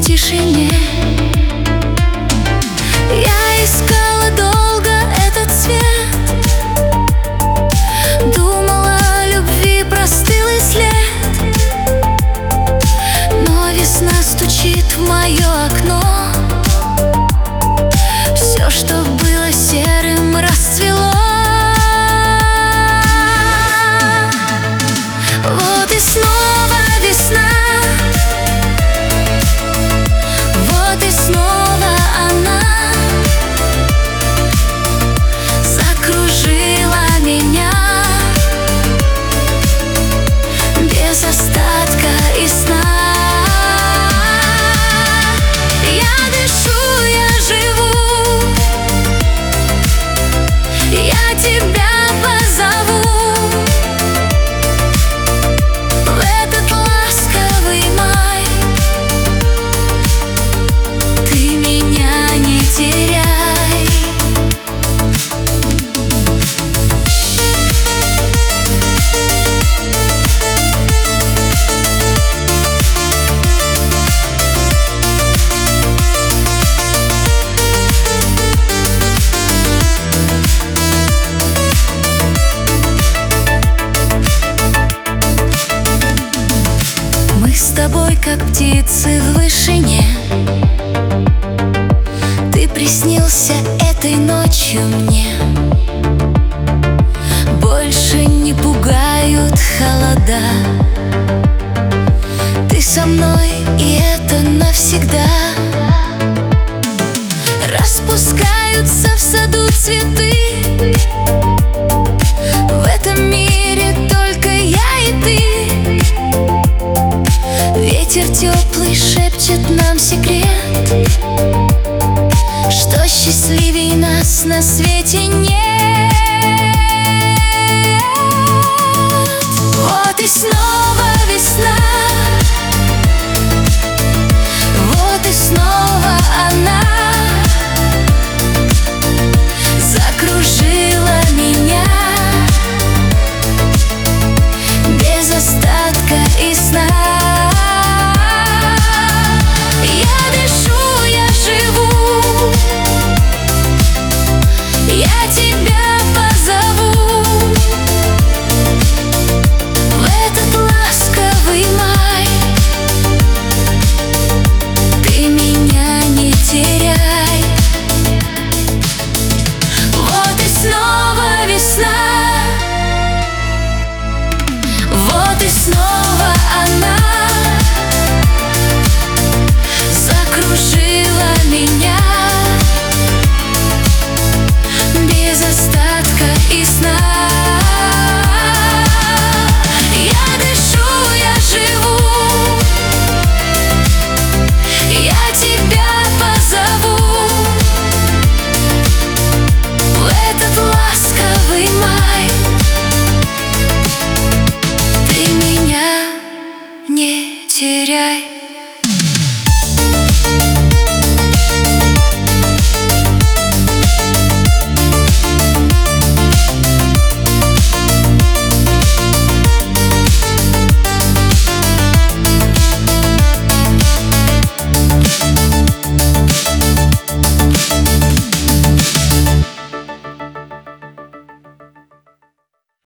тишине. Я искала долго этот свет, думала, о любви простыл и след. Но весна стучит в мое окно, все, что было серым, расцвело. Вот и снова весна, вот и снова она закружила меня без остатка и сна. Я дышу, я живу, я тебя позову в этот ласковый май. Ты меня не теряй. Мы с тобой, как птицы в вышине. Ты приснился этой ночью мне. Больше не пугают холода. Ты со мной, и это навсегда. Распускаются в саду цветы. В этом мире только я и ты. Ветер теплый шепчет нам секрет, что счастливей нас на свете нет. Вот и снова